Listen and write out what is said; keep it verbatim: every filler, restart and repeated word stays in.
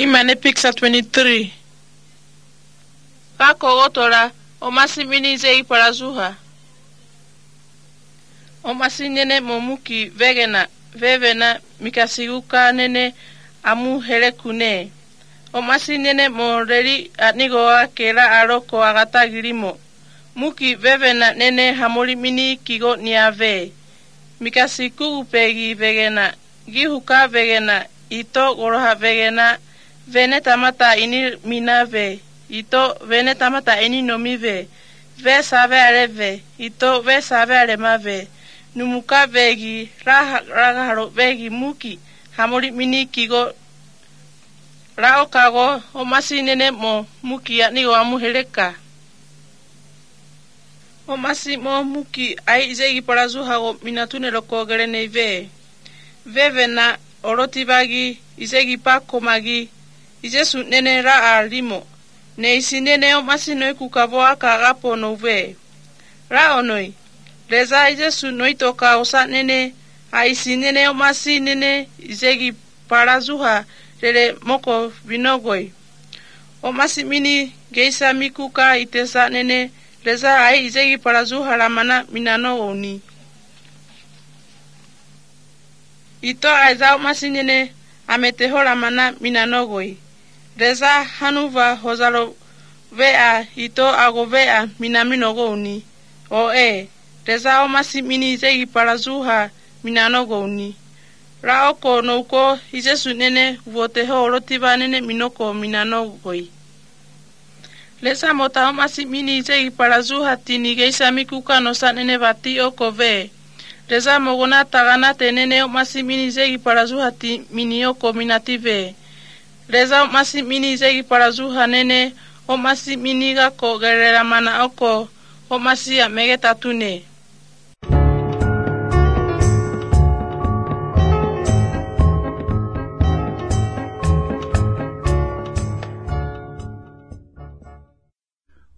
Imane Picture twenty-three. Kako otora omasi mini zei parazuha. Omasi nene momuki vegena vevena mikasiguka nene amu helekune. Omasi nene moreri anigoa kera aroko agata girimo. Muki vevena nene hamori mini kigo niave. Mikasiku upegi vegena gihuka vegena ito goroha vegena vene tamata ini minave ito vene tamata ini nomive ve save areve ito ve save aremave numuka vegi raha raga vegi muki hamori mini kigo rao kago omasi nene mo muki anigo amuheleka omasi mo muki ai izegi parazu hago minatune loko gereneve vevena orotibagi izegi pakomagi ijesu nene ra alimo ne isi nene omasi noi kukaboa kagapo nove ra onoi reza ijesu noi toka osa nene ha isi nene omasi nene izegi parazuha rere moko vinogoi omasi mini geisa mikuka itesa nene reza ai izegi parazuha ramana minano oni ito aiza omasi nene ameteho ramana minanogoi reza hanuva hozaro vea ito ago vea minaminogo uni o e reza omasi mini izegi parazuha minanogo uni raoko nouko ijesu nene voteho orotiba nene minoko minanogoi reza mota omasi mini izegi parazuha tini geisa mikuka nosa nene bati oko ve reza mogona tagana tenene omasi mini izegi parazuha ti mini oko minative reza omasi mini izegi parazuha nene omasi mini gako gerera mana oko omasi amege tatune